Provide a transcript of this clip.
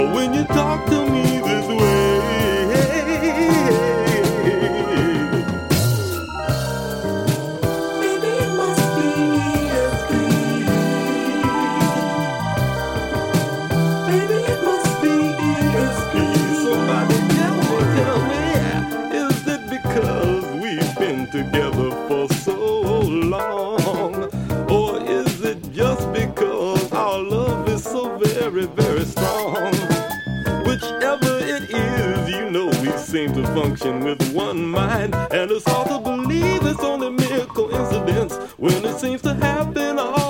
When you talk to me this way, Maybe it must be ESP. Maybe it must be ESP. somebody tell me, is it because we've been together for so long? Or is it just because our love is so very, very strong? Whichever it is, you know we seem to function with one mind. And it's hard to believe it's only mere coincidence when it seems to happen all